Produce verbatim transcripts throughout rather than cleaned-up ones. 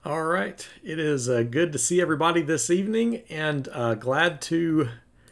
All right. It is uh, good to see everybody this evening, and uh, glad to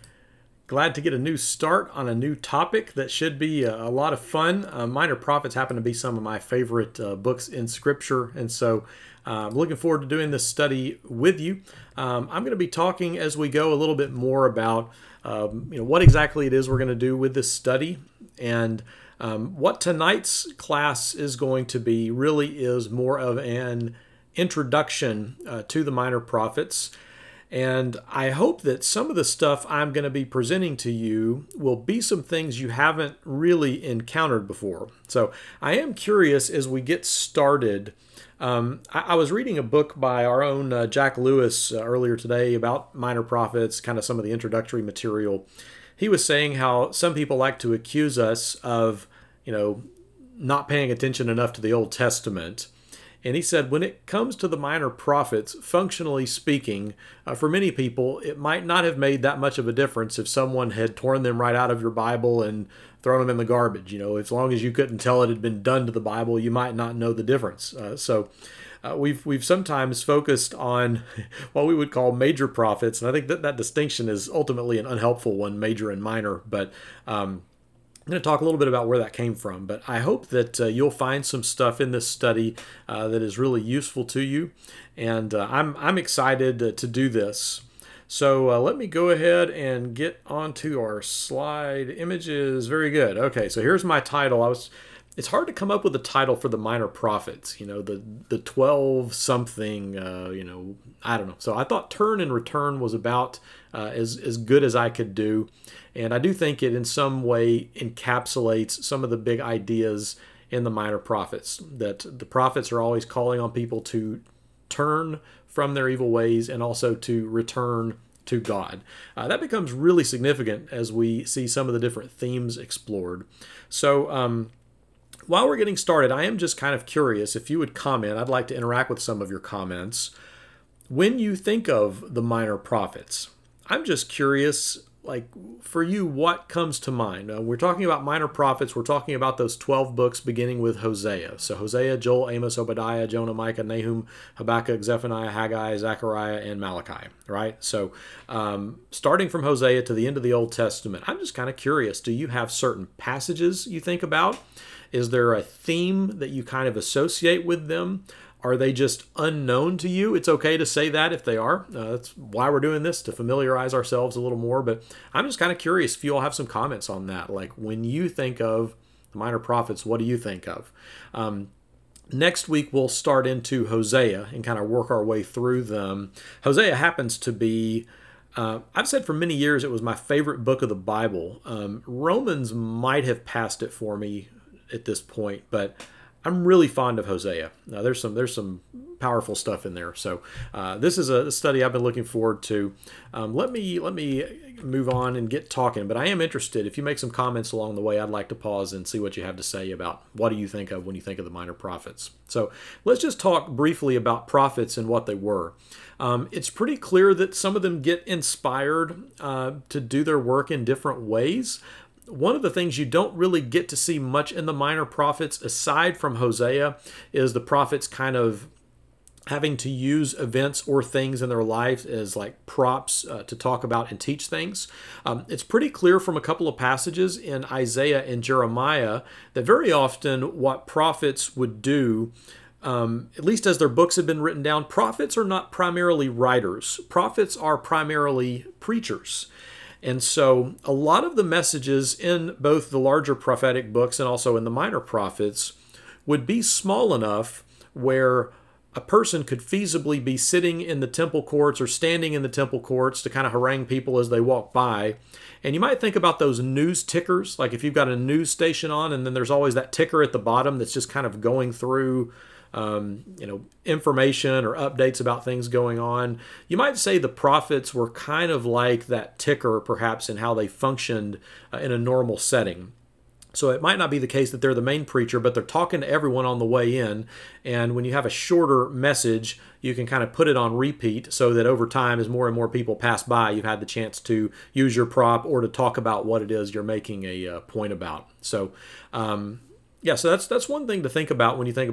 glad to get a new start on a new topic that should be a, a lot of fun. Uh, Minor Prophets happen to be some of my favorite uh, books in Scripture, and so uh, I'm looking forward to doing this study with you. Um, I'm going to be talking as we go a little bit more about um, you know what exactly it is we're going to do with this study, and um, what tonight's class is going to be really is more of an introduction uh, to the minor prophets. And I hope that some of the stuff I'm going to be presenting to you will be some things you haven't really encountered before. So I am curious as we get started. Um, I, I was reading a book by our own uh, Jack Lewis uh, earlier today about minor prophets, kind of some of the introductory material. He was saying how some people like to accuse us of, you know, not paying attention enough to the Old Testament. And he said, when it comes to the minor prophets, functionally speaking, uh, for many people, it might not have made that much of a difference if someone had torn them right out of your Bible and thrown them in the garbage. You know, as long as you couldn't tell it had been done to the Bible, you might not know the difference. Uh, so uh, we've we've sometimes focused on what we would call major prophets, and I think that that distinction is ultimately an unhelpful one, major and minor. But um, I'm going to talk a little bit about where that came from, but I hope that uh, you'll find some stuff in this study uh, that is really useful to you, and uh, I'm I'm excited uh, to do this. So uh, let me go ahead and get onto our slide images. Very good. Okay, so here's my title. I was. It's hard to come up with a title for the minor prophets. You know, the the twelve something. Uh, you know, I don't know. So I thought turn and return was about uh, as as good as I could do. And I do think it in some way encapsulates some of the big ideas in the minor prophets, that the prophets are always calling on people to turn from their evil ways and also to return to God. Uh, that becomes really significant as we see some of the different themes explored. So um, while we're getting started, I am just kind of curious if you would comment. I'd like to interact with some of your comments. When you think of the minor prophets, I'm just curious, like for you, what comes to mind? Uh, we're talking about minor prophets. We're talking about those twelve books beginning with Hosea. So Hosea, Joel, Amos, Obadiah, Jonah, Micah, Nahum, Habakkuk, Zephaniah, Haggai, Zechariah, and Malachi, right? So um, starting from Hosea to the end of the Old Testament, I'm just kind of curious. Do you have certain passages you think about? Is there a theme that you kind of associate with them? Are they just unknown to you? It's okay to say that if they are. Uh, that's why we're doing this, to familiarize ourselves a little more. But I'm just kind of curious if you all have some comments on that. Like when you think of the minor prophets, what do you think of? Um, next week, we'll start into Hosea and kind of work our way through them. Hosea happens to be, uh, I've said for many years, it was my favorite book of the Bible. Um, Romans might have passed it for me at this point, but I'm really fond of Hosea. Now, there's some there's some powerful stuff in there. So uh, this is a study I've been looking forward to. Um, let me let me move on and get talking. But I am interested. If you make some comments along the way, I'd like to pause and see what you have to say about what do you think of when you think of the minor prophets. So let's just talk briefly about prophets and what they were. Um, it's pretty clear that some of them get inspired uh, to do their work in different ways. One of the things you don't really get to see much in the minor prophets, aside from Hosea, is the prophets kind of having to use events or things in their life as like props uh, to talk about and teach things. Um, it's pretty clear from a couple of passages in Isaiah and Jeremiah that very often what prophets would do, Um, at least as their books have been written down, prophets are not primarily writers. Prophets are primarily preachers. And so a lot of the messages in both the larger prophetic books and also in the minor prophets would be small enough where a person could feasibly be sitting in the temple courts or standing in the temple courts to kind of harangue people as they walk by. And you might think about those news tickers, like if you've got a news station on and then there's always that ticker at the bottom that's just kind of going through Um, you know, information or updates about things going on. You might say the prophets were kind of like that ticker, perhaps, in how they functioned uh, in a normal setting. So it might not be the case that they're the main preacher, but they're talking to everyone on the way in. And when you have a shorter message, you can kind of put it on repeat so that over time, as more and more people pass by, you've had the chance to use your prop or to talk about what it is you're making a uh, point about. So, um, yeah, so that's that's one thing to think about when you think about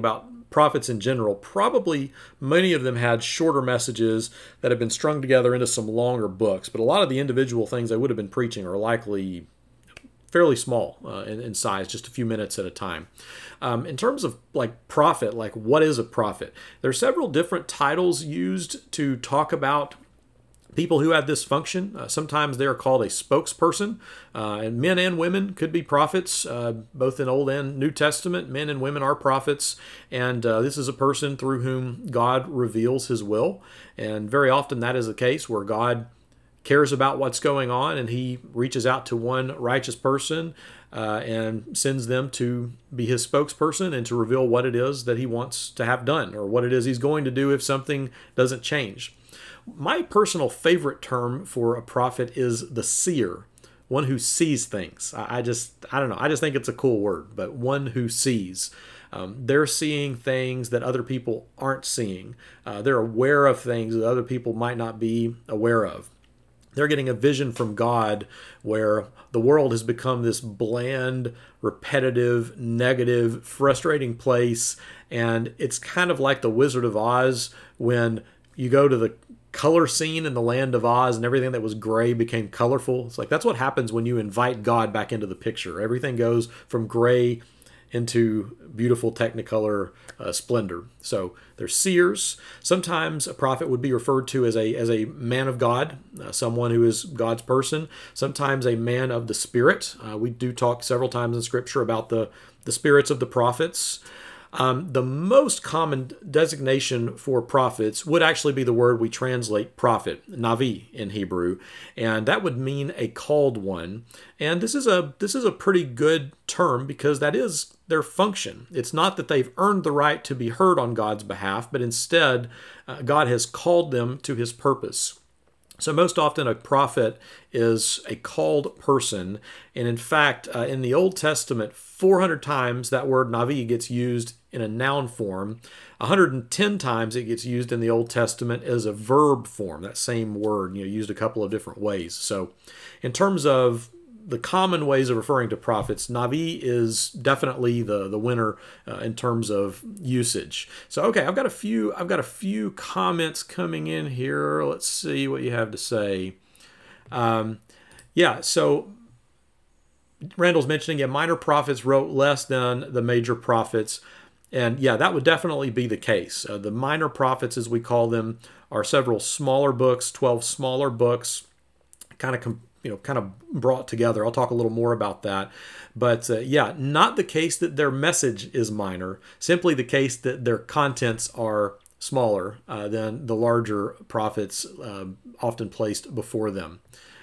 prophets in general, probably many of them had shorter messages that have been strung together into some longer books. But a lot of the individual things they would have been preaching are likely fairly small uh, in, in size, just a few minutes at a time. Um, in terms of like prophet, like what is a prophet? There are several different titles used to talk about people who have this function. Uh, sometimes they are called a spokesperson, uh, and men and women could be prophets, uh, both in Old and New Testament. Men and women are prophets, and uh, this is a person through whom God reveals his will. And very often that is the case where God cares about what's going on, and he reaches out to one righteous person uh, and sends them to be his spokesperson and to reveal what it is that he wants to have done, or what it is he's going to do if something doesn't change. My personal favorite term for a prophet is the seer, one who sees things. I just, I don't know, I just think it's a cool word, but one who sees. Um, they're seeing things that other people aren't seeing. Uh, they're aware of things that other people might not be aware of. They're getting a vision from God where the world has become this bland, repetitive, negative, frustrating place. And it's kind of like the Wizard of Oz when you go to the color scene in the land of Oz and everything that was gray became colorful. It's like that's what happens when you invite God back into the picture. Everything goes from gray into beautiful technicolor uh, splendor. So there's seers. Sometimes a prophet would be referred to as a as a man of God, uh, someone who is God's person. Sometimes a man of the Spirit. Uh, we do talk several times in Scripture about the, the spirits of the prophets. Um, the most common designation for prophets would actually be the word we translate prophet, navi in Hebrew, and that would mean a called one. And this is a this is a pretty good term because that is their function. It's not that they've earned the right to be heard on God's behalf, but instead uh, God has called them to his purpose. So most often a prophet is a called person. And in fact, uh, in the Old Testament, four hundred times that word navi gets used in a noun form. one hundred ten times it gets used in the Old Testament as a verb form, that same word, you know, used a couple of different ways. So in terms of the common ways of referring to prophets, navi is definitely the the winner uh, in terms of usage. So okay, I've got a few I've got a few comments coming in here. Let's see what you have to say. Um, yeah, so Randall's mentioning, yeah, minor prophets wrote less than the major prophets. And yeah, that would definitely be the case. Uh, the minor prophets, as we call them, are several smaller books, twelve smaller books, kind of com- you know, kind of brought together. I'll talk a little more about that. But uh, yeah, not the case that their message is minor, simply the case that their contents are smaller uh, than the larger prophets uh, often placed before them.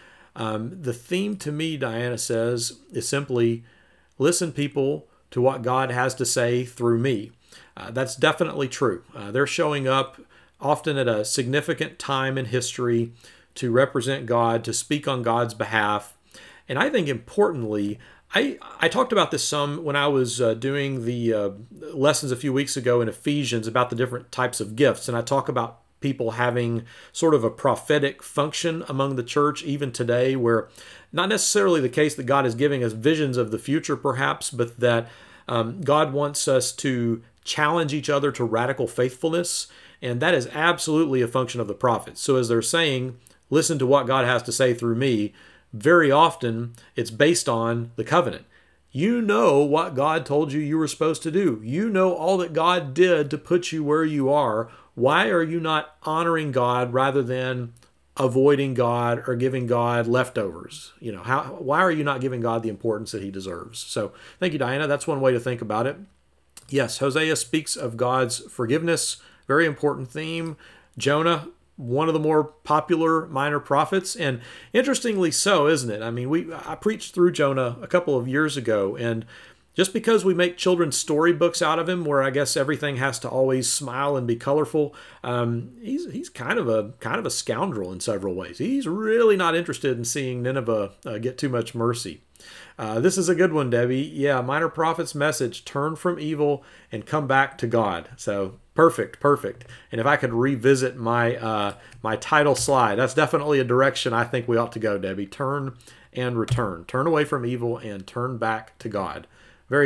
Um, the theme to me, Diana says, is simply listen, people, to what God has to say through me. Uh, that's definitely true. Uh, they're showing up often at a significant time in history to represent God, to speak on God's behalf. And I think importantly, I, I talked about this some when I was uh, doing the uh, lessons a few weeks ago in Ephesians about the different types of gifts. And I talk about people having sort of a prophetic function among the church even today, where not necessarily the case that God is giving us visions of the future perhaps, but that um, God wants us to challenge each other to radical faithfulness. And that is absolutely a function of the prophets. So as they're saying, listen to what God has to say through me, very often it's based on the covenant. You know what God told you you were supposed to do. You know all that God did to put you where you are. Why are you not honoring God rather than avoiding God or giving God leftovers? You know, how? Why are you not giving God the importance that he deserves? So thank you, Diana. That's one way to think about it. Yes, Hosea speaks of God's forgiveness. Very important theme. Jonah, one of the more popular minor prophets, and interestingly so, isn't it? I mean, we I preached through Jonah a couple of years ago, and just because we make children's storybooks out of him, where I guess everything has to always smile and be colorful, um, he's he's kind of a kind of a scoundrel in several ways. He's really not interested in seeing Nineveh uh, get too much mercy. Uh, this is a good one, Debbie. Yeah, minor prophet's message: turn from evil and come back to God. So perfect, perfect. And if I could revisit my uh, my title slide, that's definitely a direction I think we ought to go, Debbie. Turn and return. Turn away from evil and turn back to God. Very good.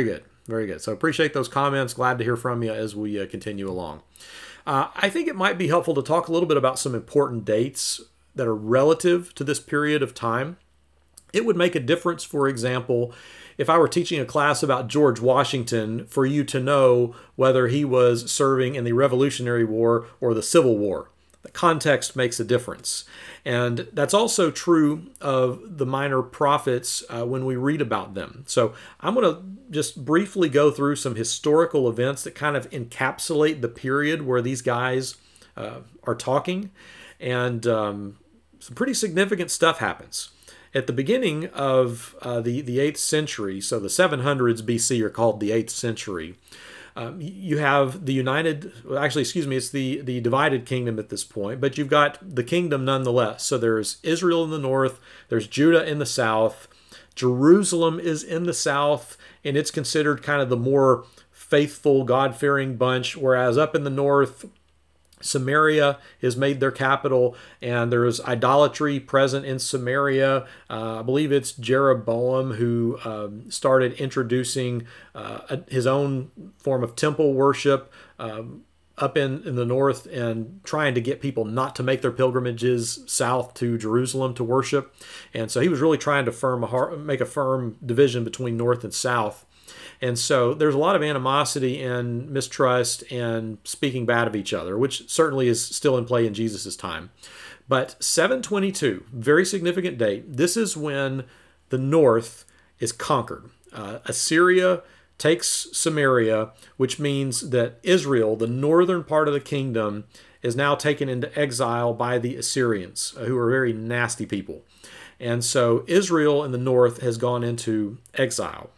Very good. So appreciate those comments. Glad to hear from you as we uh, continue along. Uh, I think it might be helpful to talk a little bit about some important dates that are relative to this period of time. It would make a difference, for example, if I were teaching a class about George Washington, for you to know whether he was serving in the Revolutionary War or the Civil War. The context makes a difference. And that's also true of the minor prophets uh, when we read about them. So I'm going to just briefly go through some historical events that kind of encapsulate the period where these guys uh, are talking. And um, some pretty significant stuff happens. At the beginning of uh, the, the eighth century, so the seven hundreds B C are called the eighth century, Um, you have the United, actually, excuse me, it's the, the divided kingdom at this point, but you've got the kingdom nonetheless. So there's Israel in the north, there's Judah in the south, Jerusalem is in the south, and it's considered kind of the more faithful, God-fearing bunch, whereas up in the north, Samaria is made their capital, and there's idolatry present in Samaria. Uh, I believe it's Jeroboam who um, started introducing uh, his own form of temple worship um, up in, in the north and trying to get people not to make their pilgrimages south to Jerusalem to worship. And so he was really trying to firm a, make a firm division between north and south. And so there's a lot of animosity and mistrust and speaking bad of each other, which certainly is still in play in Jesus' time. But seven twenty-two, very significant date. This is when the north is conquered. Uh, Assyria takes Samaria, which means that Israel, the northern part of the kingdom, is now taken into exile by the Assyrians, uh, who are very nasty people. And so Israel in the north has gone into exile.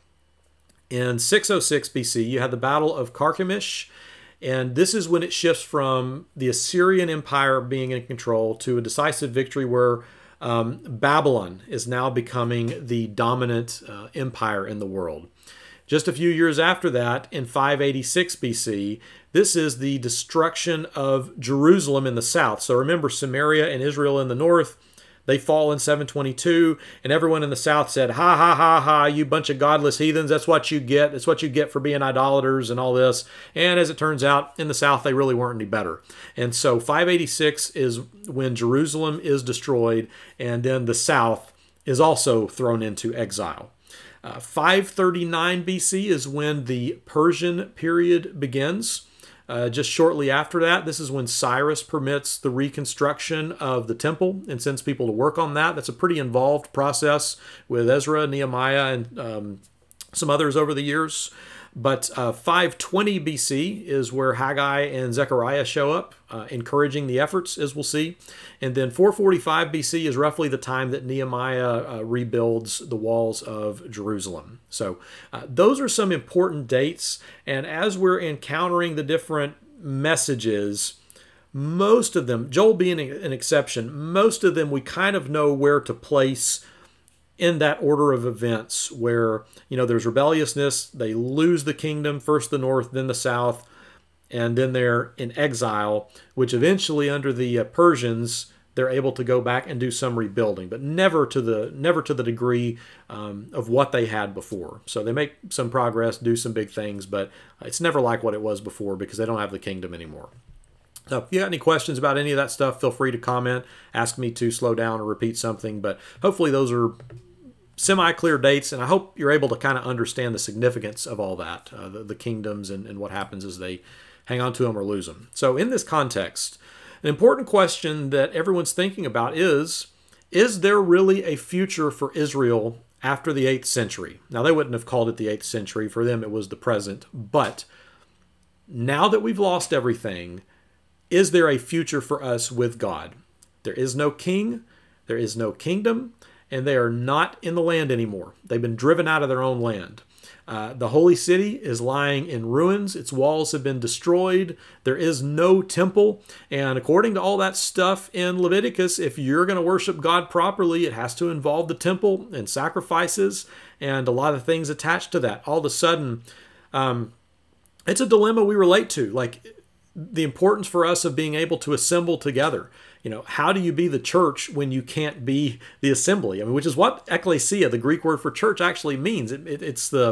In six oh six B C, you had the Battle of Carchemish, and this is when it shifts from the Assyrian Empire being in control to a decisive victory where um, Babylon is now becoming the dominant uh, empire in the world. Just a few years after that, in five eighty-six B C, this is the destruction of Jerusalem in the south. So remember, Samaria and Israel in the north, they fall in seven twenty-two, and everyone in the south said, ha, ha, ha, ha, you bunch of godless heathens, that's what you get. That's what you get for being idolaters and all this. And as it turns out, in the south, they really weren't any better. And so five eighty-six is when Jerusalem is destroyed, and then the south is also thrown into exile. Uh, five thirty-nine B C is when the Persian period begins. Uh, just shortly after that, this is when Cyrus permits the reconstruction of the temple and sends people to work on that. That's a pretty involved process with Ezra, Nehemiah, and um, some others over the years. But uh, five twenty B C is where Haggai and Zechariah show up, uh, encouraging the efforts, as we'll see. And then four forty-five B C is roughly the time that Nehemiah uh, rebuilds the walls of Jerusalem. So uh, those are some important dates. And as we're encountering the different messages, most of them, Joel being an exception, most of them we kind of know where to place in that order of events where, you know, there's rebelliousness, they lose the kingdom, first the north, then the south, and then they're in exile, which eventually under the uh, Persians, they're able to go back and do some rebuilding, but never to the never to the degree um, of what they had before. So they make some progress, do some big things, but it's never like what it was before because they don't have the kingdom anymore. So if you got any questions about any of that stuff, feel free to comment, ask me to slow down or repeat something, but hopefully those are semi-clear dates, and I hope you're able to kind of understand the significance of all that, uh, the, the kingdoms and, and what happens as they hang on to them or lose them. So in this context, an important question that everyone's thinking about is, is there really a future for Israel after the eighth century? Now, they wouldn't have called it the eighth century. For them, it was the present. But now that we've lost everything, is there a future for us with God? There is no king, there is no kingdom, and they are not in the land anymore. They've been driven out of their own land. Uh, the holy city is lying in ruins. Its walls have been destroyed. There is no temple. And according to all that stuff in Leviticus, if you're going to worship God properly, it has to involve the temple and sacrifices and a lot of things attached to that. All of a sudden, um, it's a dilemma we relate to. Like the importance for us of being able to assemble together. You know, how do you be the church when you can't be the assembly? I mean, which is what ecclesia, the Greek word for church, actually means. It, it, it's the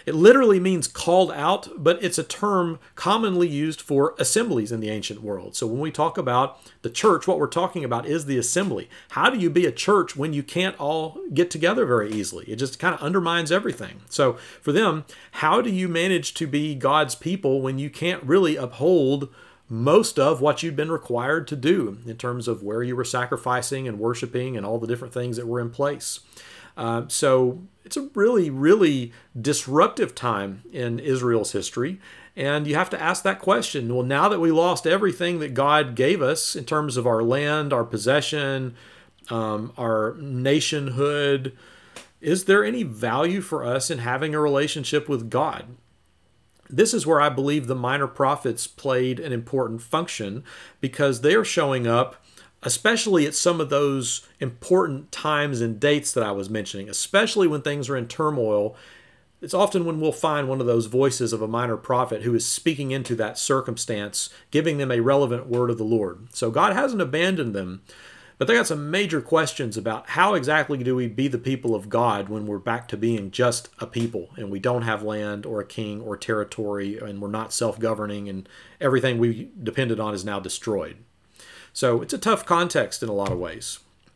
It literally means called out, but it's a term commonly used for assemblies in the ancient world. So when we talk about the church, what we're talking about is the assembly. How do you be a church when you can't all get together very easily? It just kind of undermines everything. So for them, how do you manage to be God's people when you can't really uphold most of what you'd been required to do in terms of where you were sacrificing and worshiping and all the different things that were in place? Uh, so it's a really, really disruptive time in Israel's history. And you have to ask that question. Well, now that we lost everything that God gave us in terms of our land, our possession, um, our nationhood, is there any value for us in having a relationship with God? This is where I believe the minor prophets played an important function, because they're showing up especially at some of those important times and dates that I was mentioning, especially when things are in turmoil. It's often when we'll find one of those voices of a minor prophet who is speaking into that circumstance, giving them a relevant word of the Lord. So God hasn't abandoned them, but they got some major questions about how exactly do we be the people of God when we're back to being just a people and we don't have land or a king or territory and we're not self-governing and everything we depended on is now destroyed. So it's a tough context in a lot of ways.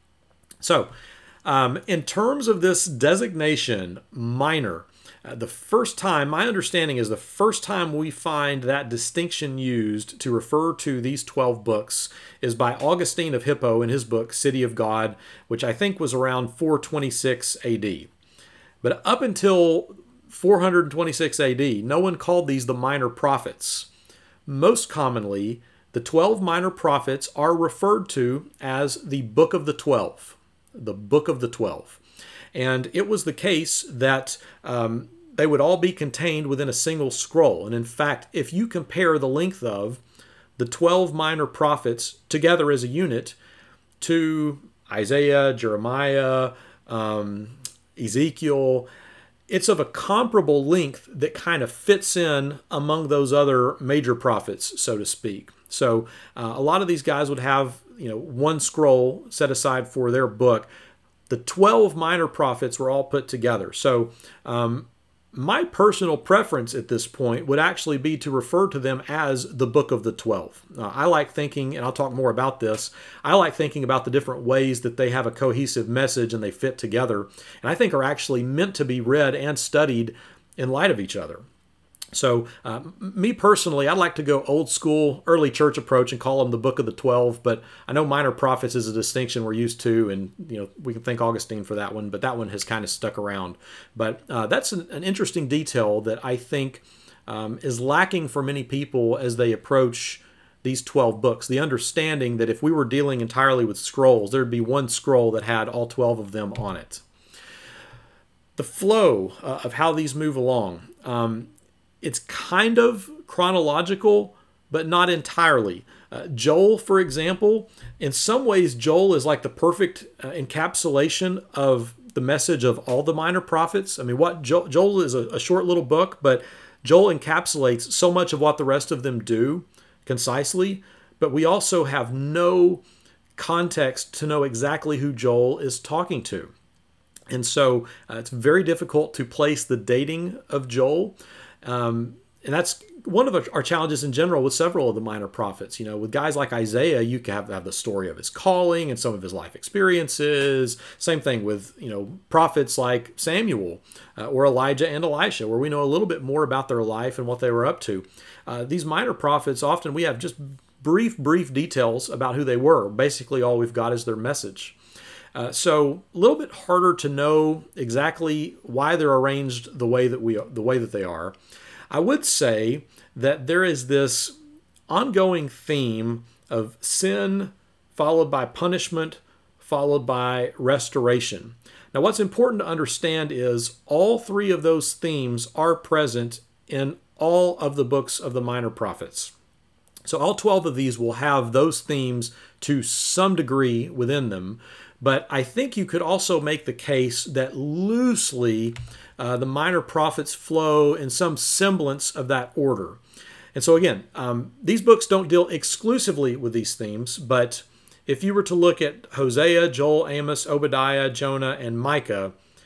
So um, in terms of this designation, minor, uh, the first time, my understanding is the first time we find that distinction used to refer to these twelve books is by Augustine of Hippo in his book, City of God, which I think was around four twenty-six A D. But up until four twenty-six A D, no one called these the minor prophets. Most commonly, the twelve minor prophets are referred to as the Book of the Twelve, the Book of the Twelve. And it was the case that um, they would all be contained within a single scroll. And in fact, if you compare the length of the twelve minor prophets together as a unit to Isaiah, Jeremiah, um, Ezekiel, it's of a comparable length that kind of fits in among those other major prophets, so to speak. So uh, a lot of these guys would have, you know, one scroll set aside for their book. The twelve minor prophets were all put together. So um, my personal preference at this point would actually be to refer to them as the Book of the Twelve. Uh, I like thinking, and I'll talk more about this, I like thinking about the different ways that they have a cohesive message and they fit together, and I think are actually meant to be read and studied in light of each other. So uh, me personally, I'd like to go old school, early church approach and call them the Book of the Twelve, but I know minor prophets is a distinction we're used to, and you know we can thank Augustine for that one, but that one has kind of stuck around. But uh, that's an, an interesting detail that I think um, is lacking for many people as they approach these twelve books. The understanding that if we were dealing entirely with scrolls, there'd be one scroll that had all twelve of them on it. The flow uh, of how these move along. Um, It's kind of chronological, but not entirely. Uh, Joel, for example, in some ways, Joel is like the perfect uh, encapsulation of the message of all the minor prophets. I mean, what jo- Joel is a, a short little book, but Joel encapsulates so much of what the rest of them do concisely, but we also have no context to know exactly who Joel is talking to. And so uh, it's very difficult to place the dating of Joel. Um, and that's one of our challenges in general with several of the minor prophets. You know, with guys like Isaiah, you can have, have the story of his calling and some of his life experiences. Same thing with, you know, prophets like Samuel uh, or Elijah and Elisha, where we know a little bit more about their life and what they were up to. Uh, these minor prophets, often we have just brief, brief details about who they were. Basically, all we've got is their message. Uh, so a little bit harder to know exactly why they're arranged the way that we the way that they are. I would say that there is this ongoing theme of sin followed by punishment followed by restoration. Now, what's important to understand is all three of those themes are present in all of the books of the minor prophets. So all twelve of these will have those themes to some degree within them. But I think you could also make the case that loosely uh, the minor prophets flow in some semblance of that order. And so again, um, these books don't deal exclusively with these themes, but if you were to look at Hosea, Joel, Amos, Obadiah, Jonah, and Micah,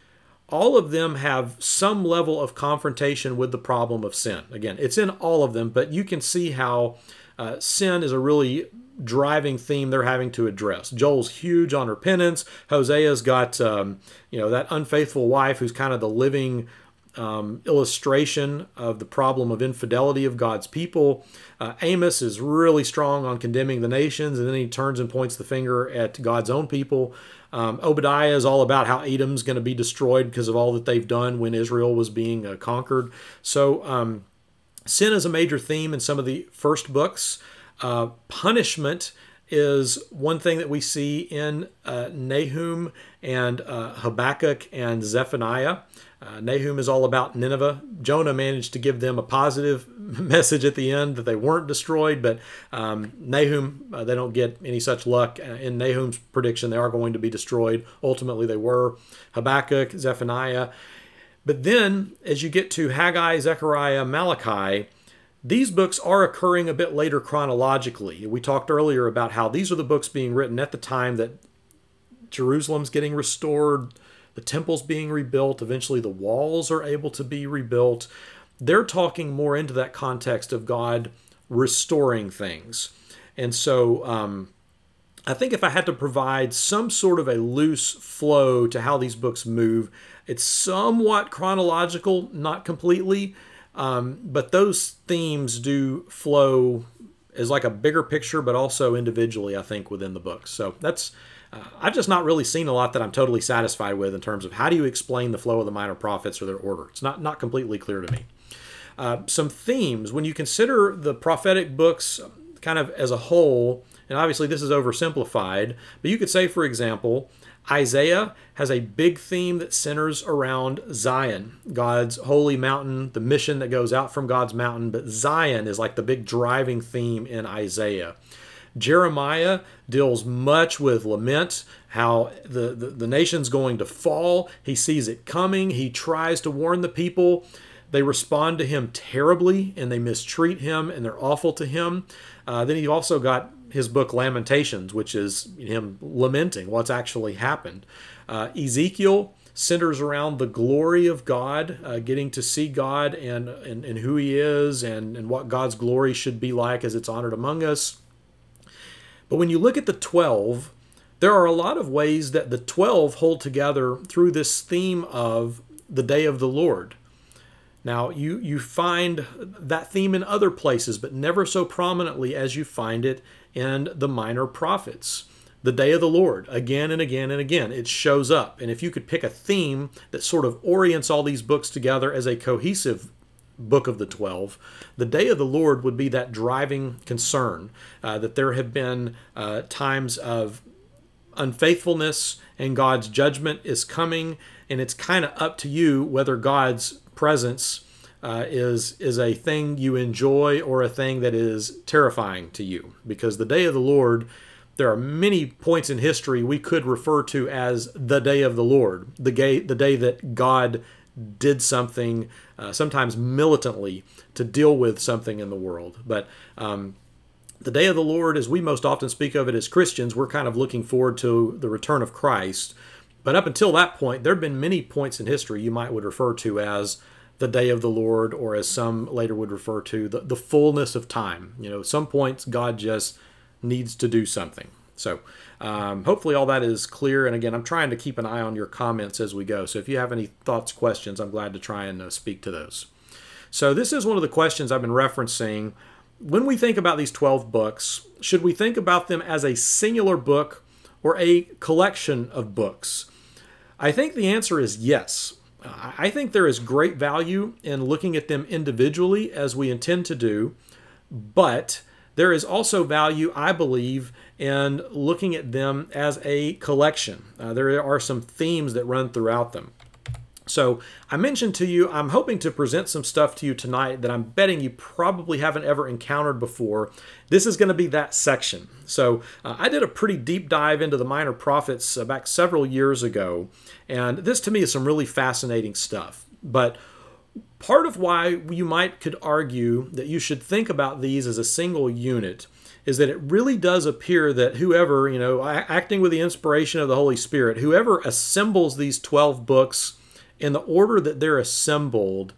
all of them have some level of confrontation with the problem of sin. Again, it's in all of them, but you can see how uh, sin is a really driving theme they're having to address. Joel's huge on repentance. Hosea's got um, you know that unfaithful wife who's kind of the living um, illustration of the problem of infidelity of God's people. Uh, Amos is really strong on condemning the nations, and then he turns and points the finger at God's own people. Um, Obadiah is all about how Edom's going to be destroyed because of all that they've done when Israel was being uh, conquered. So um, sin is a major theme in some of the first books. Uh, punishment is one thing that we see in uh, Nahum and uh, Habakkuk and Zephaniah. Uh, Nahum is all about Nineveh. Jonah managed to give them a positive message at the end that they weren't destroyed, but um, Nahum, uh, they don't get any such luck. Uh, in Nahum's prediction, they are going to be destroyed. Ultimately, they were. Habakkuk, Zephaniah. But then, as you get to Haggai, Zechariah, Malachi, these books are occurring a bit later chronologically. We talked earlier about how these are the books being written at the time that Jerusalem's getting restored, the temple's being rebuilt, eventually the walls are able to be rebuilt. They're talking more into that context of God restoring things. And so um, I think if I had to provide some sort of a loose flow to how these books move, it's somewhat chronological, not completely, um, but those themes do flow as like a bigger picture, but also individually, I think, within the books. So that's Uh, I've just not really seen a lot that I'm totally satisfied with in terms of how do you explain the flow of the minor prophets or their order. It's not, not completely clear to me. Uh, some themes, when you consider the prophetic books kind of as a whole, and obviously this is oversimplified, but you could say, for example, Isaiah has a big theme that centers around Zion, God's holy mountain, the mission that goes out from God's mountain, but Zion is like the big driving theme in Isaiah. Jeremiah deals much with lament, how the, the, the nation's going to fall. He sees it coming. He tries to warn the people. They respond to him terribly, and they mistreat him, and they're awful to him. Uh, then he also got his book Lamentations, which is him lamenting what's actually happened. Uh, Ezekiel centers around the glory of God, uh, getting to see God and, and, and who he is and, and what God's glory should be like as it's honored among us. But when you look at the twelve, there are a lot of ways that the twelve hold together through this theme of the day of the Lord. Now, you, you find that theme in other places, but never so prominently as you find it in the minor prophets. The day of the Lord, again and again and again, it shows up. And if you could pick a theme that sort of orients all these books together as a cohesive book of the twelve, the day of the Lord would be that driving concern, uh, that there have been uh, times of unfaithfulness and God's judgment is coming, and it's kind of up to you whether God's presence uh, is, is a thing you enjoy or a thing that is terrifying to you. Because the day of the Lord, there are many points in history we could refer to as the day of the Lord, the day, the day that God did something, uh, sometimes militantly, to deal with something in the world. But um, the day of the Lord, as we most often speak of it as Christians, we're kind of looking forward to the return of Christ. But up until that point, there have been many points in history you might would refer to as the day of the Lord, or as some later would refer to the, the fullness of time. You know, some points God just needs to do something. So um, hopefully all that is clear. And again, I'm trying to keep an eye on your comments as we go. So if you have any thoughts, questions, I'm glad to try and uh, speak to those. So this is one of the questions I've been referencing. When we think about these twelve books, should we think about them as a singular book or a collection of books? I think the answer is yes. I think there is great value in looking at them individually, as we intend to do, but there is also value, I believe, in looking at them as a collection. Uh, there are some themes that run throughout them. So I mentioned to you, I'm hoping to present some stuff to you tonight that I'm betting you probably haven't ever encountered before. This is going to be that section. So uh, I did a pretty deep dive into the minor prophets uh, back several years ago, and this to me is some really fascinating stuff. But part of why you might could argue that you should think about these as a single unit is that it really does appear that whoever, you know, acting with the inspiration of the Holy Spirit, whoever assembles these twelve books and the order that they're assembled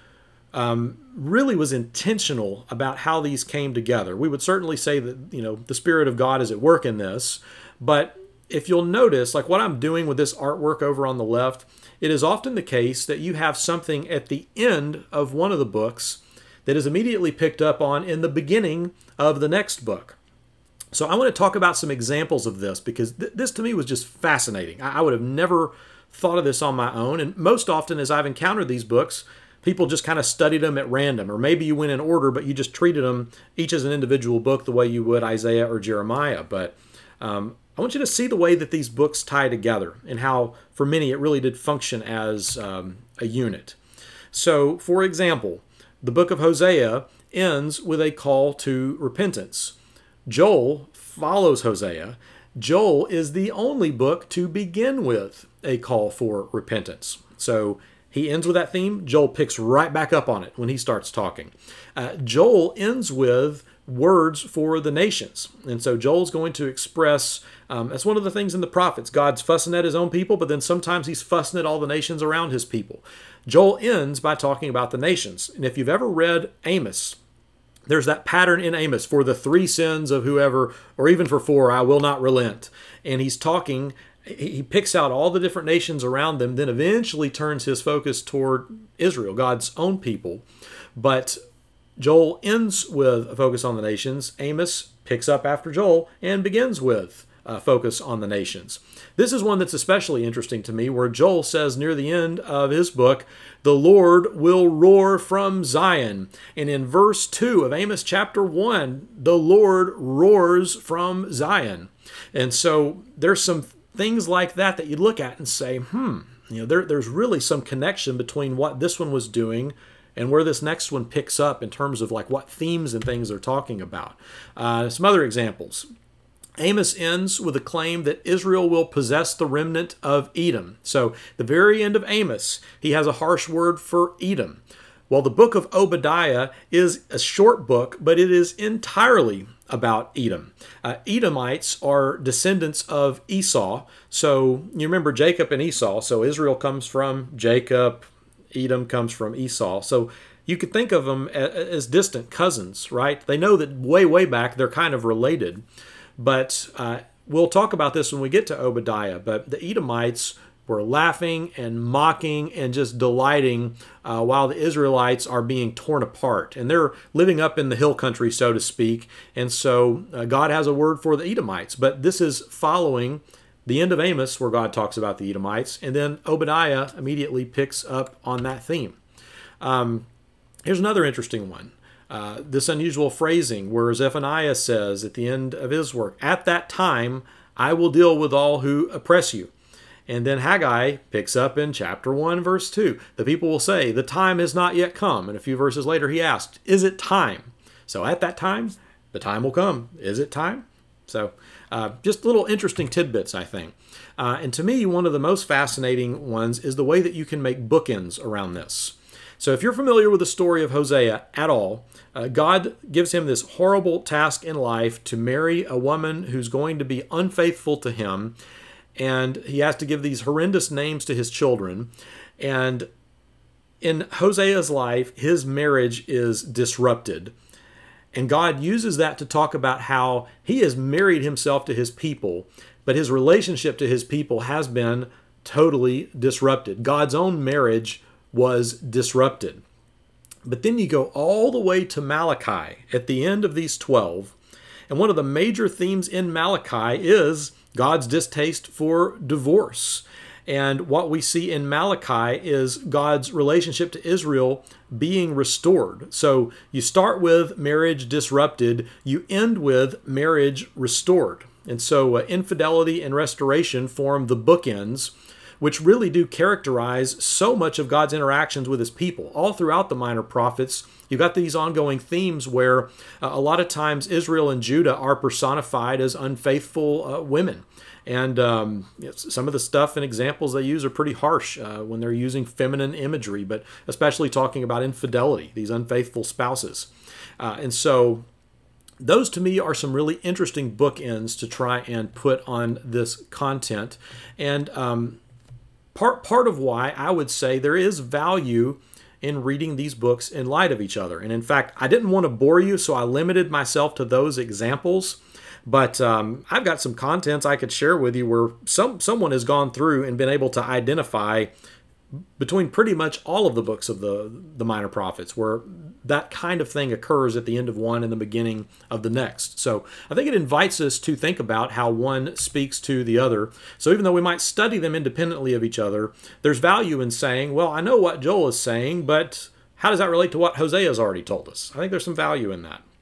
um, really was intentional about how these came together. We would certainly say that, you know, the Spirit of God is at work in this, but if you'll notice, like what I'm doing with this artwork over on the left, it is often the case that you have something at the end of one of the books that is immediately picked up on in the beginning of the next book. So I want to talk about some examples of this because th- this to me was just fascinating. I-, I would have never thought of this on my own. And most often as I've encountered these books, people just kind of studied them at random, or maybe you went in order, but you just treated them each as an individual book the way you would Isaiah or Jeremiah. But um, I want you to see the way that these books tie together and how, for many, it really did function as um, a unit. So, for example, the book of Hosea ends with a call to repentance. Joel follows Hosea. Joel is the only book to begin with a call for repentance. So he ends with that theme. Joel picks right back up on it when he starts talking. Uh, Joel ends with words for the nations. And so Joel's going to express, um, that's one of the things in the prophets. God's fussing at his own people, but then sometimes he's fussing at all the nations around his people. Joel ends by talking about the nations. And if you've ever read Amos, there's that pattern in Amos, for the three sins of whoever, or even for four, I will not relent. And he's talking, he picks out all the different nations around them, then eventually turns his focus toward Israel, God's own people. But Joel ends with a focus on the nations. Amos picks up after Joel and begins with a focus on the nations. This is one that's especially interesting to me, where Joel says near the end of his book, the Lord will roar from Zion. And in verse two of Amos chapter one, the Lord roars from Zion. And so there's some things like that that you look at and say, hmm, you know, there, there's really some connection between what this one was doing and where this next one picks up in terms of like what themes and things they're talking about. Uh, some other examples. Amos ends with a claim that Israel will possess the remnant of Edom. So the very end of Amos, he has a harsh word for Edom. Well, the book of Obadiah is a short book, but it is entirely about Edom. Uh, Edomites are descendants of Esau. So you remember Jacob and Esau. So Israel comes from Jacob. Edom comes from Esau. So you could think of them as distant cousins, right? They know that way, way back they're kind of related. But uh, we'll talk about this when we get to Obadiah. But the Edomites were laughing and mocking and just delighting uh, while the Israelites are being torn apart. And they're living up in the hill country, so to speak. And so uh, God has a word for the Edomites. But this is following the end of Amos, where God talks about the Edomites. And then Obadiah immediately picks up on that theme. Um, here's another interesting one. Uh, this unusual phrasing where Zephaniah says at the end of his work, at that time I will deal with all who oppress you. And then Haggai picks up in chapter one, verse two. The people will say, the time has not yet come. And a few verses later he asked, is it time? So at that time, the time will come. Is it time? So uh, just little interesting tidbits, I think. Uh, and to me, one of the most fascinating ones is the way that you can make bookends around this. So if you're familiar with the story of Hosea at all, uh, God gives him this horrible task in life to marry a woman who's going to be unfaithful to him. And he has to give these horrendous names to his children. And in Hosea's life, his marriage is disrupted. And God uses that to talk about how he has married himself to his people, but his relationship to his people has been totally disrupted. God's own marriage was disrupted. But then you go all the way to Malachi at the end of these twelve. And one of the major themes in Malachi is God's distaste for divorce. And what we see in Malachi is God's relationship to Israel being restored. So you start with marriage disrupted, you end with marriage restored. And so uh, infidelity and restoration form the bookends, which really do characterize so much of God's interactions with his people. All throughout the minor prophets, you've got these ongoing themes where uh, a lot of times Israel and Judah are personified as unfaithful uh, women. And um, some of the stuff and examples they use are pretty harsh uh, when they're using feminine imagery, but especially talking about infidelity, these unfaithful spouses. Uh, and so those to me are some really interesting bookends to try and put on this content. And um, part part of why I would say there is value in reading these books in light of each other. And in fact, I didn't want to bore you, so I limited myself to those examples. But um, I've got some contents I could share with you where some someone has gone through and been able to identify between pretty much all of the books of the, the minor prophets, where that kind of thing occurs at the end of one and the beginning of the next. So I think it invites us to think about how one speaks to the other. So even though we might study them independently of each other, there's value in saying, well, I know what Joel is saying, but how does that relate to what Hosea has already told us? I think there's some value in that.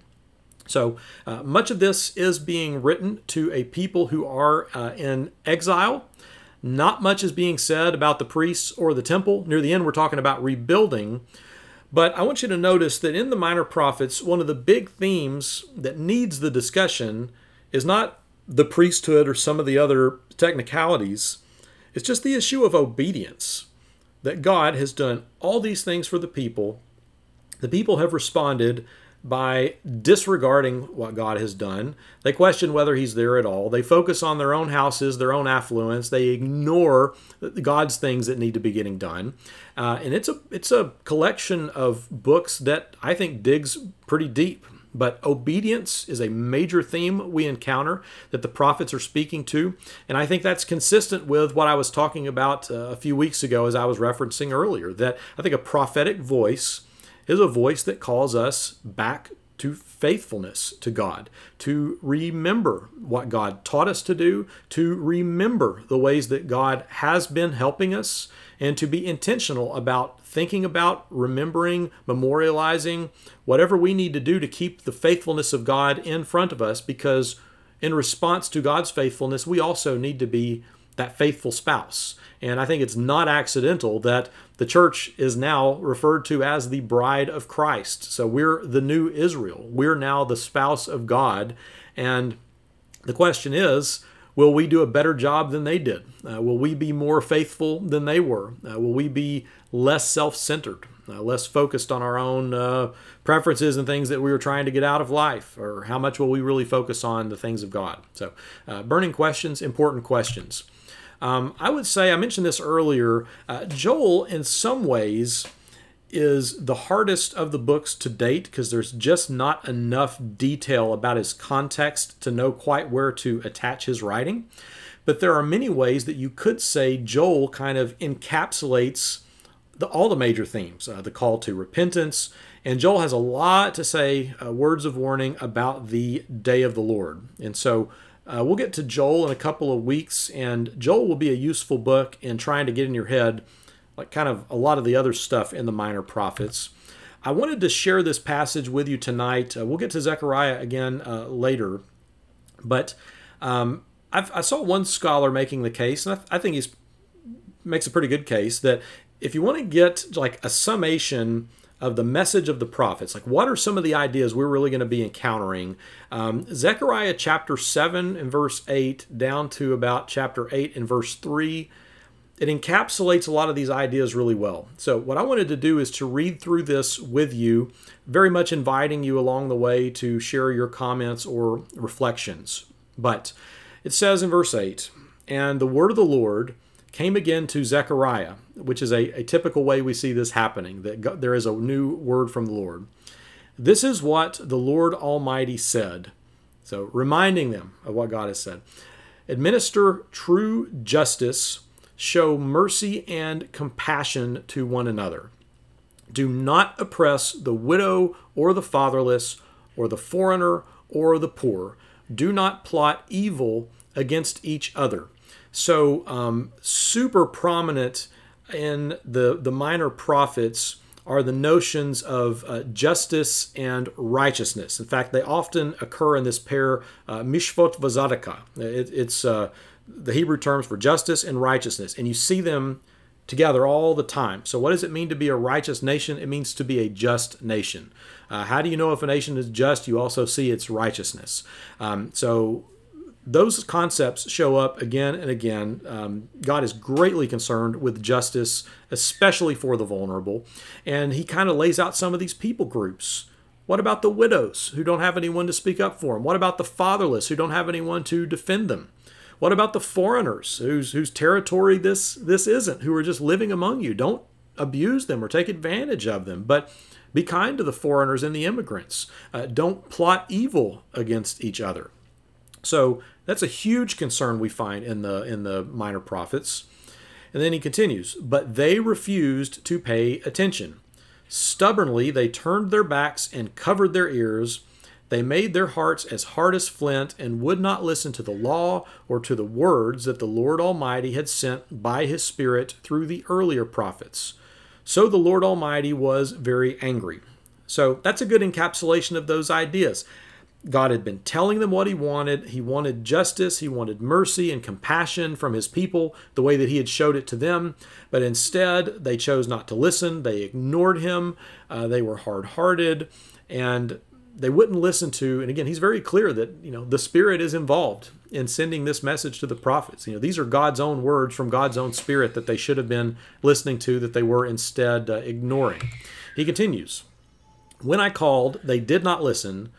So uh, much of this is being written to a people who are uh, in exile. Not much is being said about the priests or the temple. Near the end, we're talking about rebuilding. But I want you to notice that in the minor prophets, one of the big themes that needs the discussion is not the priesthood or some of the other technicalities. It's just the issue of obedience. That God has done all these things for the people. The people have responded by disregarding what God has done. They question whether he's there at all. They focus on their own houses, their own affluence. They ignore God's things that need to be getting done. Uh, and it's a it's a collection of books that I think digs pretty deep. But obedience is a major theme we encounter that the prophets are speaking to. And I think that's consistent with what I was talking about uh, a few weeks ago, as I was referencing earlier, that I think a prophetic voice is a voice that calls us back to faithfulness to God, to remember what God taught us to do, to remember the ways that God has been helping us, and to be intentional about thinking about, remembering, memorializing, whatever we need to do to keep the faithfulness of God in front of us, because in response to God's faithfulness, we also need to be that faithful spouse. And I think it's not accidental that the church is now referred to as the bride of Christ. So we're the new Israel. We're now the spouse of God. And the question is, will we do a better job than they did? Uh, will we be more faithful than they were? Uh, will we be less self-centered, uh, less focused on our own uh, preferences and things that we were trying to get out of life? Or how much will we really focus on the things of God? So uh, burning questions, important questions. Um, I would say, I mentioned this earlier, uh, Joel in some ways is the hardest of the books to date because there's just not enough detail about his context to know quite where to attach his writing. But there are many ways that you could say Joel kind of encapsulates the, all the major themes, uh, the call to repentance. And Joel has a lot to say, uh, words of warning about the day of the Lord. And so Uh, we'll get to Joel in a couple of weeks, and Joel will be a useful book in trying to get in your head, like kind of a lot of the other stuff in the minor prophets. I wanted to share this passage with you tonight. Uh, we'll get to Zechariah again uh, later, but um, I've, I saw one scholar making the case, and I, th- I think he makes a pretty good case, that if you want to get like a summation of the message of the prophets, like what are some of the ideas we're really going to be encountering, um, Zechariah chapter seven and verse eight down to about chapter eight and verse three, it encapsulates a lot of these ideas really well. So what I wanted to do is to read through this with you, very much inviting you along the way to share your comments or reflections. But it says in verse eight, "And the word of the Lord came again to Zechariah," which is a, a typical way we see this happening, that God, there is a new word from the Lord. "This is what the Lord Almighty said." So reminding them of what God has said. "Administer true justice, show mercy and compassion to one another. Do not oppress the widow or the fatherless or the foreigner or the poor. Do not plot evil against each other." So um, super prominent in the, the minor prophets are the notions of uh, justice and righteousness. In fact, they often occur in this pair, uh, mishvot v'zedakah. It, it's uh, the Hebrew terms for justice and righteousness, and you see them together all the time. So what does it mean to be a righteous nation? It means to be a just nation. Uh, how do you know if a nation is just? You also see its righteousness. Um, so those concepts show up again and again. Um, God is greatly concerned with justice, especially for the vulnerable. And he kind of lays out some of these people groups. What about the widows who don't have anyone to speak up for them? What about the fatherless who don't have anyone to defend them? What about the foreigners whose whose territory this this isn't, who are just living among you? Don't abuse them or take advantage of them, but be kind to the foreigners and the immigrants. Uh, don't plot evil against each other. So that's a huge concern we find in the in the minor prophets. And then he continues, but they refused to pay attention. Stubbornly, they turned their backs and covered their ears. They made their hearts as hard as flint and would not listen to the law or to the words that the Lord Almighty had sent by his Spirit through the earlier prophets. So the Lord Almighty was very angry. So that's a good encapsulation of those ideas. God had been telling them what he wanted. He wanted justice. He wanted mercy and compassion from his people, the way that he had showed it to them. But instead, they chose not to listen. They ignored him. Uh, they were hard-hearted, and they wouldn't listen to. And again, he's very clear that, you know, the Spirit is involved in sending this message to the prophets. You know, these are God's own words from God's own Spirit that they should have been listening to, that they were instead uh, ignoring. He continues, when I called, they did not listen.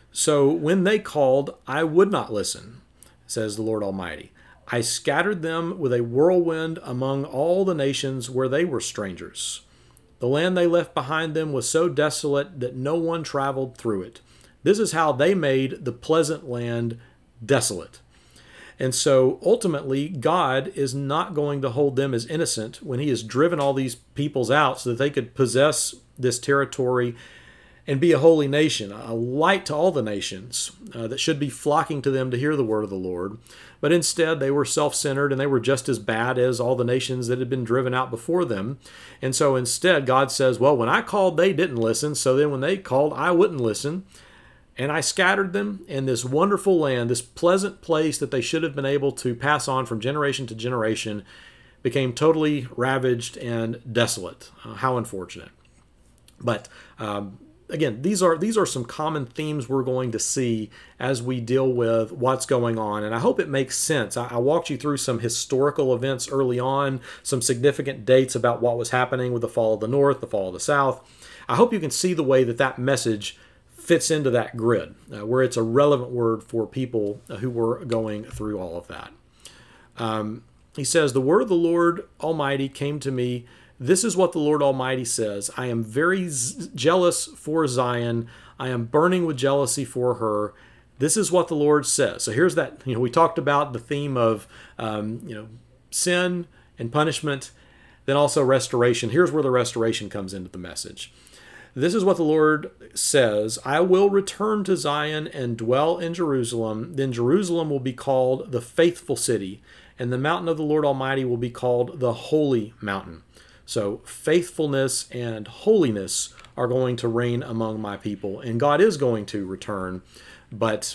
So when they called, I would not listen, says the Lord Almighty. I scattered them with a whirlwind among all the nations where they were strangers. The land they left behind them was so desolate that no one traveled through it. This is how they made the pleasant land desolate. And so ultimately, God is not going to hold them as innocent when he has driven all these peoples out so that they could possess this territory and be a holy nation, a light to all the nations uh, that should be flocking to them to hear the word of the Lord. But instead, they were self-centered and they were just as bad as all the nations that had been driven out before them. And so instead, God says, well, when I called, they didn't listen. So then when they called, I wouldn't listen. And I scattered them in this wonderful land, this pleasant place that they should have been able to pass on from generation to generation, became totally ravaged and desolate. Uh, how unfortunate. But um, Again, these are these are some common themes we're going to see as we deal with what's going on, and I hope it makes sense. I, I walked you through some historical events early on, some significant dates about what was happening with the fall of the North, the fall of the South. I hope you can see the way that that message fits into that grid, uh, where it's a relevant word for people who were going through all of that. Um, he says, the word of the Lord Almighty came to me. This is what the Lord Almighty says. I am very z- jealous for Zion. I am burning with jealousy for her. This is what the Lord says. So here's that, you know, we talked about the theme of, um, you know, sin and punishment, then also restoration. Here's where the restoration comes into the message. This is what the Lord says. I will return to Zion and dwell in Jerusalem. Then Jerusalem will be called the faithful city, and the mountain of the Lord Almighty will be called the holy mountain. So faithfulness and holiness are going to reign among my people, and God is going to return. But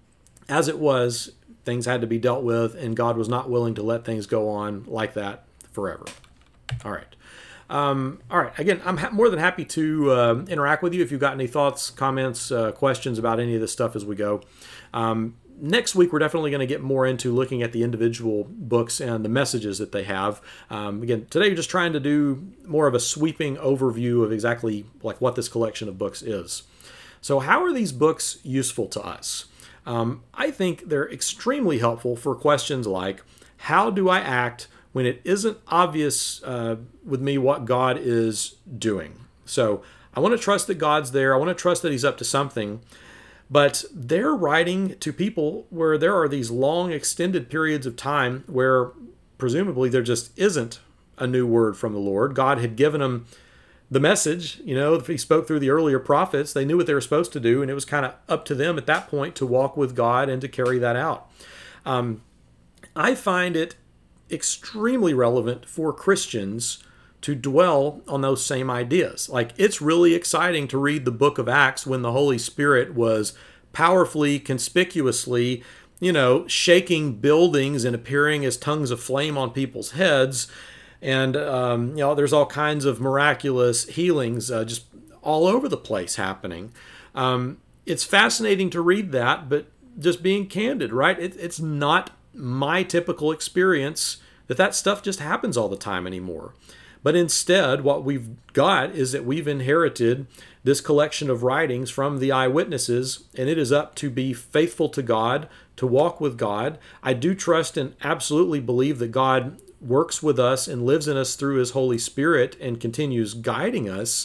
as it was, things had to be dealt with, and God was not willing to let things go on like that forever. All right. Um, all right. Again, I'm ha- more than happy to uh, interact with you if you've got any thoughts, comments, uh, questions about any of this stuff as we go. Um, Next week, we're definitely going to get more into looking at the individual books and the messages that they have. Um, again, today we're just trying to do more of a sweeping overview of exactly like what this collection of books is. So how are these books useful to us? Um, I think they're extremely helpful for questions like, how do I act when it isn't obvious uh, with me what God is doing? So I want to trust that God's there. I want to trust that he's up to something. But they're writing to people where there are these long extended periods of time where presumably there just isn't a new word from the Lord. God had given them the message. You know, if he spoke through the earlier prophets, they knew what they were supposed to do, and it was kind of up to them at that point to walk with God and to carry that out. Um, I find it extremely relevant for Christians to dwell on those same ideas. Like, it's really exciting to read the book of Acts when the Holy Spirit was powerfully, conspicuously, you know, shaking buildings and appearing as tongues of flame on people's heads. And, um, you know, there's all kinds of miraculous healings uh, just all over the place happening. Um, it's fascinating to read that, but just being candid, right? It, it's not my typical experience that that stuff just happens all the time anymore. But instead, what we've got is that we've inherited this collection of writings from the eyewitnesses, and it is up to be faithful to God, to walk with God. I do trust and absolutely believe that God works with us and lives in us through His Holy Spirit and continues guiding us.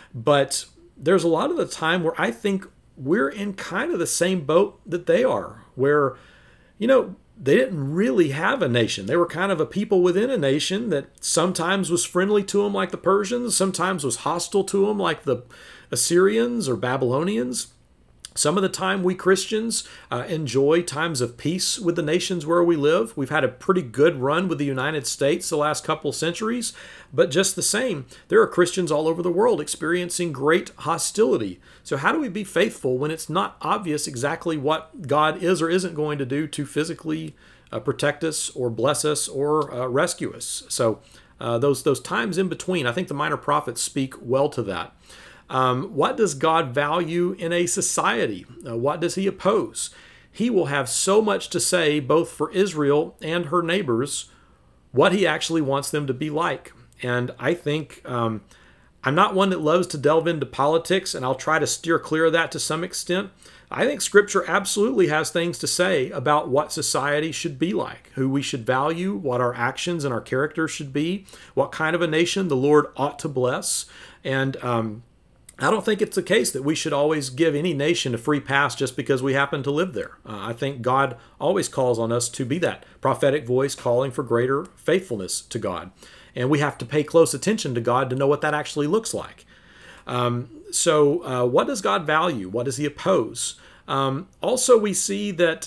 But there's a lot of the time where I think we're in kind of the same boat that they are, where, you know, they didn't really have a nation. They were kind of a people within a nation that sometimes was friendly to them like the Persians, sometimes was hostile to them like the Assyrians or Babylonians. Some of the time we Christians uh, enjoy times of peace with the nations where we live. We've had a pretty good run with the United States the last couple centuries, but just the same, there are Christians all over the world experiencing great hostility. So how do we be faithful when it's not obvious exactly what God is or isn't going to do to physically uh, protect us or bless us or uh, rescue us? So uh, those, those times in between, I think the minor prophets speak well to that. Um, what does God value in a society? Uh, what does He oppose? He will have so much to say both for Israel and her neighbors, what He actually wants them to be like. And I think um, I'm not one that loves to delve into politics, and I'll try to steer clear of that to some extent. I think Scripture absolutely has things to say about what society should be like, who we should value, what our actions and our character should be, what kind of a nation the Lord ought to bless. And um, I don't think it's the case that we should always give any nation a free pass just because we happen to live there. Uh, I think God always calls on us to be that prophetic voice calling for greater faithfulness to God. And we have to pay close attention to God to know what that actually looks like. Um, so uh, what does God value? What does He oppose? Um, also, we see that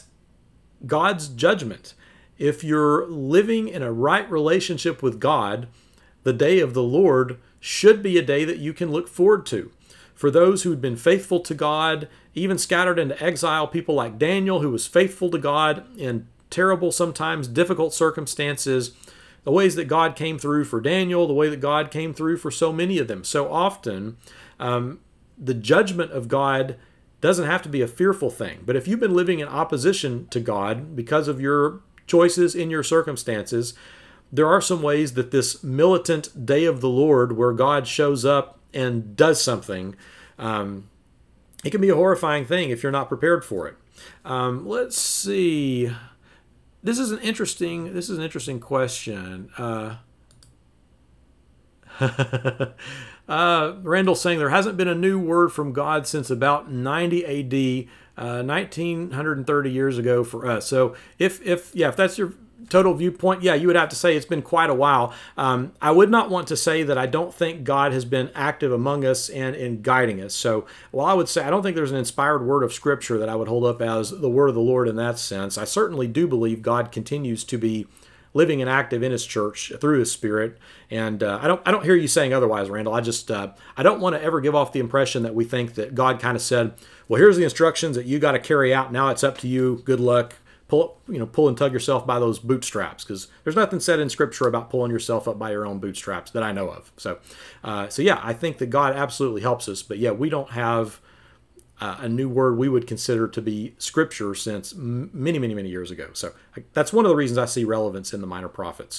God's judgment. If you're living in a right relationship with God, the day of the Lord should be a day that you can look forward to. For those who'd been faithful to God, even scattered into exile, people like Daniel, who was faithful to God in terrible, sometimes difficult circumstances, the ways that God came through for Daniel, the way that God came through for so many of them. So often, um, the judgment of God doesn't have to be a fearful thing. But if you've been living in opposition to God because of your choices in your circumstances, there are some ways that this militant day of the Lord, where God shows up and does something, um, it can be a horrifying thing if you're not prepared for it. Um, let's see. This is an interesting. This is an interesting question. Uh, uh, Randall's saying there hasn't been a new word from God since about ninety A D, uh, nineteen thirty years ago for us. So if if yeah, if that's your total viewpoint, yeah, you would have to say it's been quite a while. Um, I would not want to say that I don't think God has been active among us and in guiding us. So, well, I would say I don't think there's an inspired word of Scripture that I would hold up as the word of the Lord in that sense. I certainly do believe God continues to be living and active in His church through His Spirit, and uh, I don't I don't hear you saying otherwise, Randall. I just uh, I don't want to ever give off the impression that we think that God kind of said, well, here's the instructions that you got to carry out. Now it's up to you. Good luck. Pull, you know, pull and tug yourself by those bootstraps, because there's nothing said in Scripture about pulling yourself up by your own bootstraps that I know of. So, uh, so yeah, I think that God absolutely helps us. But yeah, we don't have uh, a new word we would consider to be Scripture since many, many, many years ago. So that's one of the reasons I see relevance in the minor prophets.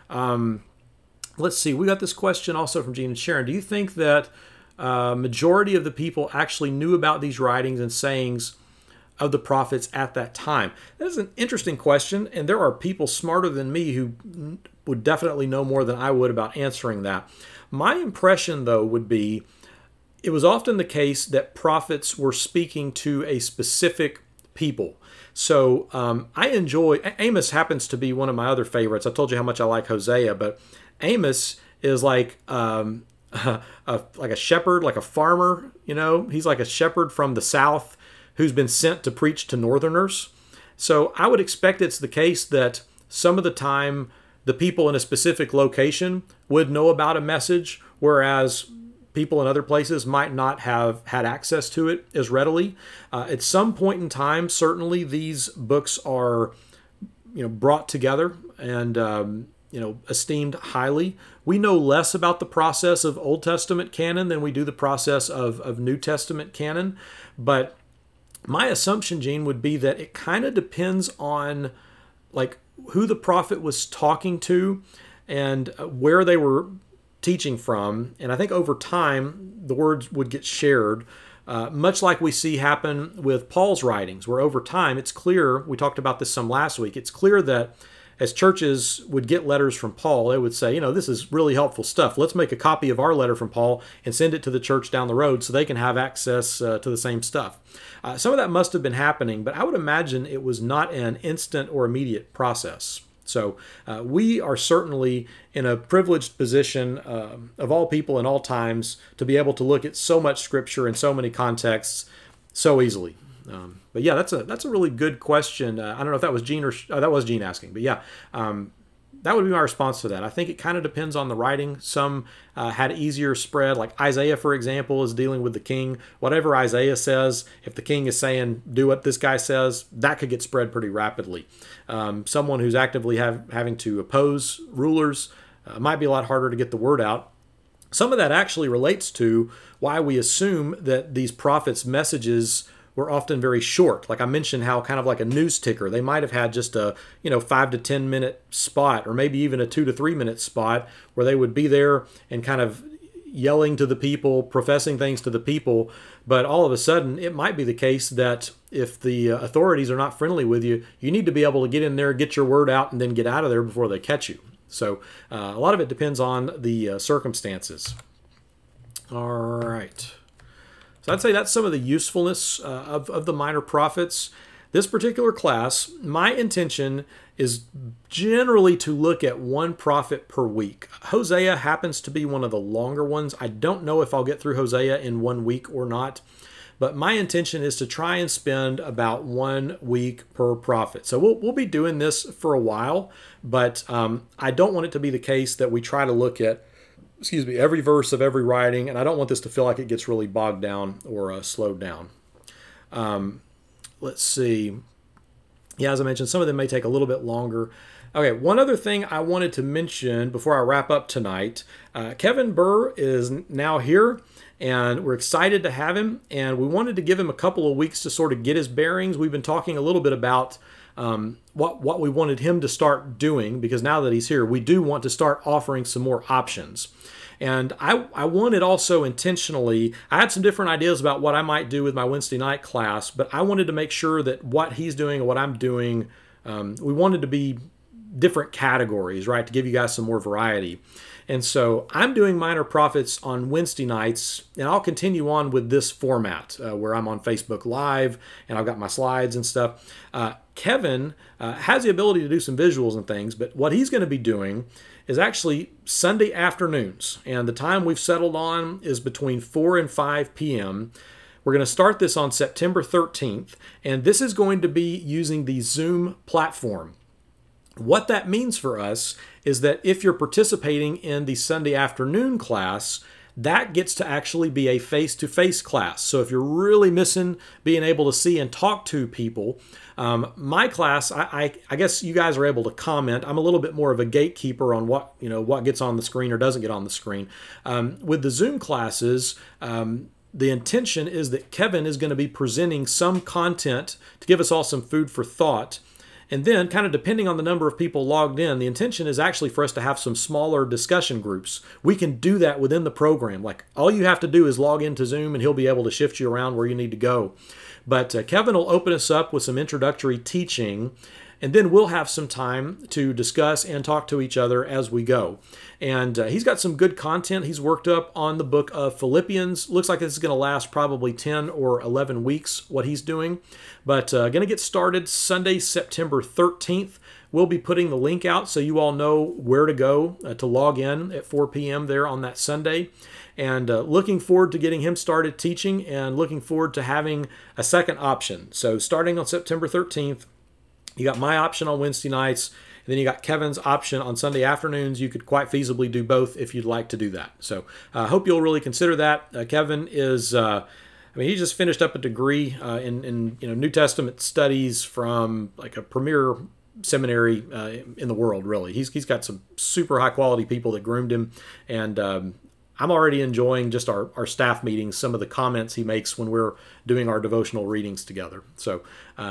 Um, let's see. We got this question also from Gene and Sharon. Do you think that uh, majority of the people actually knew about these writings and sayings of the prophets at that time? That is an interesting question, and there are people smarter than me who would definitely know more than I would about answering that. My impression, though, would be it was often the case that prophets were speaking to a specific people. So um, I enjoy, Amos happens to be one of my other favorites. I told you how much I like Hosea, but Amos is like um, a, a, like a shepherd, like a farmer, you know. He's like a shepherd from the south who's been sent to preach to northerners. So I would expect it's the case that some of the time the people in a specific location would know about a message, whereas people in other places might not have had access to it as readily. Uh, at some point in time, certainly these books are, you know, brought together and um, you know, esteemed highly. We know less about the process of Old Testament canon than we do the process of, of New Testament canon, but my assumption, Gene, would be that it kind of depends on like who the prophet was talking to and where they were teaching from. And I think over time, the words would get shared, uh, much like we see happen with Paul's writings, where over time it's clear, we talked about this some last week, it's clear that as churches would get letters from Paul, they would say, you know, this is really helpful stuff. Let's make a copy of our letter from Paul and send it to the church down the road so they can have access uh, to the same stuff. Uh, some of that must have been happening, but I would imagine it was not an instant or immediate process. So uh, we are certainly in a privileged position uh, of all people in all times to be able to look at so much Scripture in so many contexts so easily. Um, but yeah, that's a that's a really good question. Uh, I don't know if that was Gene or oh, that was Gene asking, but yeah, um, that would be my response to that. I think it kind of depends on the writing. Some uh, had easier spread, like Isaiah, for example, is dealing with the king. Whatever Isaiah says, if the king is saying, do what this guy says, that could get spread pretty rapidly. Um, someone who's actively have, having to oppose rulers uh, might be a lot harder to get the word out. Some of that actually relates to why we assume that these prophets' messages were often very short. Like I mentioned, how kind of like a news ticker, they might have had just a, you know, five to ten minute spot, or maybe even a two to three minute spot where they would be there and kind of yelling to the people, professing things to the people. But all of a sudden, it might be the case that if the authorities are not friendly with you, you need to be able to get in there, get your word out, and then get out of there before they catch you. So uh, a lot of it depends on the uh, circumstances. All right. So I'd say that's some of the usefulness uh, of, of the minor prophets. This particular class, my intention is generally to look at one prophet per week. Hosea happens to be one of the longer ones. I don't know if I'll get through Hosea in one week or not, but my intention is to try and spend about one week per prophet. So we'll, we'll be doing this for a while, but um, I don't want it to be the case that we try to look at excuse me, every verse of every writing, and I don't want this to feel like it gets really bogged down or uh, slowed down. Um, let's see. Yeah, as I mentioned, some of them may take a little bit longer. Okay, one other thing I wanted to mention before I wrap up tonight. Uh, Kevin Burr is now here, and we're excited to have him, and we wanted to give him a couple of weeks to sort of get his bearings. We've been talking a little bit about Um, what what we wanted him to start doing, because now that he's here, we do want to start offering some more options. And I, I wanted also intentionally, I had some different ideas about what I might do with my Wednesday night class, but I wanted to make sure that what he's doing and what I'm doing, um, we wanted to be different categories, right, to give you guys some more variety. And so I'm doing Minor Prophets on Wednesday nights, and I'll continue on with this format uh, where I'm on Facebook Live and I've got my slides and stuff. Uh, Kevin uh, has the ability to do some visuals and things, but what he's going to be doing is actually Sunday afternoons. And the time we've settled on is between four and five p.m. We're going to start this on September thirteenth, and this is going to be using the Zoom platform. What that means for us is that if you're participating in the Sunday afternoon class, that gets to actually be a face-to-face class. So if you're really missing being able to see and talk to people, um, my class, I, I, I guess you guys are able to comment. I'm a little bit more of a gatekeeper on what, you know, what gets on the screen or doesn't get on the screen. Um, with the Zoom classes, um, the intention is that Kevin is going to be presenting some content to give us all some food for thought. And then, kind of depending on the number of people logged in, the intention is actually for us to have some smaller discussion groups. We can do that within the program. Like, all you have to do is log into Zoom and he'll be able to shift you around where you need to go. But uh, Kevin will open us up with some introductory teaching, and then we'll have some time to discuss and talk to each other as we go. And uh, he's got some good content he's worked up on the book of Philippians. Looks like this is going to last probably ten or eleven weeks, what he's doing. But uh, going to get started Sunday, September thirteenth. We'll be putting the link out so you all know where to go uh, to log in at four p.m. there on that Sunday. And uh, looking forward to getting him started teaching, and looking forward to having a second option. So starting on September thirteenth, you got my option on Wednesday nights, and then you got Kevin's option on Sunday afternoons. You could quite feasibly do both if you'd like to do that. So I uh, hope you'll really consider that. Uh, Kevin is, uh, I mean, he just finished up a degree uh, in, in you know New Testament studies from like a premier seminary uh, in the world, really. He's He's got some super high quality people that groomed him, and um, I'm already enjoying just our, our staff meetings, some of the comments he makes when we're doing our devotional readings together. So, um,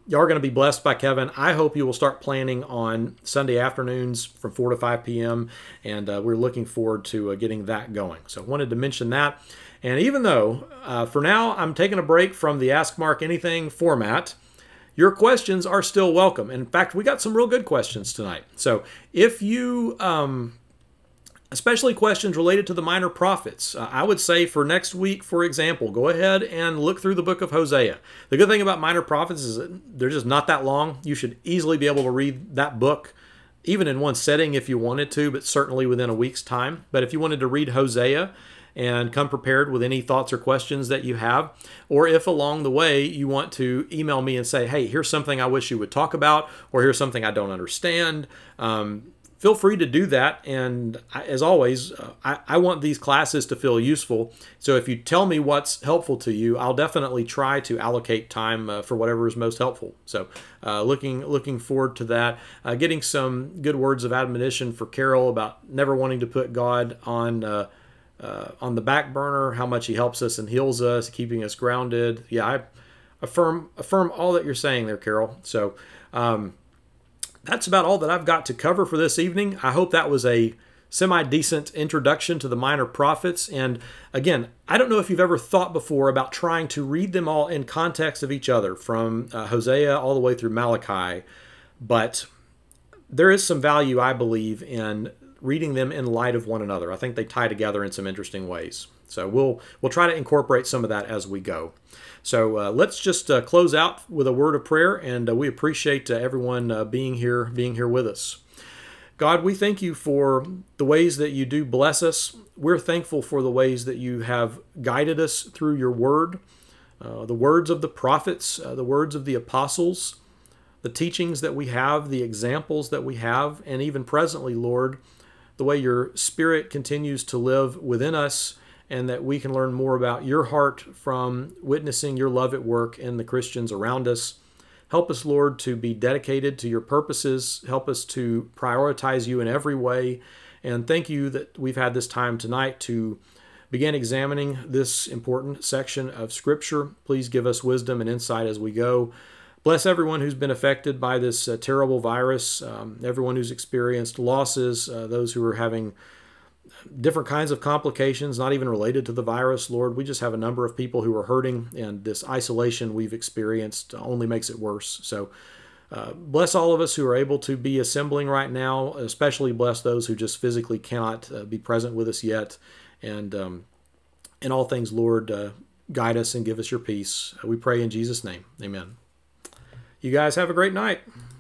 you are going to be blessed by Kevin. I hope you will start planning on Sunday afternoons from four to five p.m. And uh, we're looking forward to uh, getting that going. So I wanted to mention that. And even though uh, for now I'm taking a break from the Ask Mark Anything format, your questions are still welcome. In fact, we got some real good questions tonight. So if you... Um, especially questions related to the minor prophets. Uh, I would say for next week, for example, go ahead and look through the book of Hosea. The good thing about minor prophets is that they're just not that long. You should easily be able to read that book, even in one setting if you wanted to, but certainly within a week's time. But if you wanted to read Hosea and come prepared with any thoughts or questions that you have, or if along the way you want to email me and say, hey, here's something I wish you would talk about, or here's something I don't understand, um, feel free to do that. And as always, uh, I, I want these classes to feel useful. So if you tell me what's helpful to you, I'll definitely try to allocate time uh, for whatever is most helpful. So uh, looking looking forward to that. Uh, getting some good words of admonition for Carol about never wanting to put God on uh, uh, on the back burner, how much he helps us and heals us, keeping us grounded. Yeah, I affirm affirm all that you're saying there, Carol. So um, that's about all that I've got to cover for this evening. I hope that was a semi-decent introduction to the minor prophets. And again, I don't know if you've ever thought before about trying to read them all in context of each other, from uh, Hosea all the way through Malachi, but there is some value, I believe, in reading them in light of one another. I think they tie together in some interesting ways. So we'll we'll try to incorporate some of that as we go. So uh, let's just uh, close out with a word of prayer, and uh, we appreciate uh, everyone uh, being here, being here with us. God, we thank you for the ways that you do bless us. We're thankful for the ways that you have guided us through your word, uh, the words of the prophets, uh, the words of the apostles, the teachings that we have, the examples that we have, and even presently, Lord, the way your Spirit continues to live within us, and that we can learn more about your heart from witnessing your love at work in the Christians around us. Help us, Lord, to be dedicated to your purposes. Help us to prioritize you in every way. And thank you that we've had this time tonight to begin examining this important section of Scripture. Please give us wisdom and insight as we go. Bless everyone who's been affected by this uh, terrible virus, um, everyone who's experienced losses, uh, those who are having different kinds of complications, not even related to the virus. Lord, we just have a number of people who are hurting, and this isolation we've experienced only makes it worse. So uh, bless all of us who are able to be assembling right now, especially bless those who just physically cannot uh, be present with us yet. And um, in all things, Lord, uh, guide us and give us your peace. We pray in Jesus' name. Amen. You guys have a great night.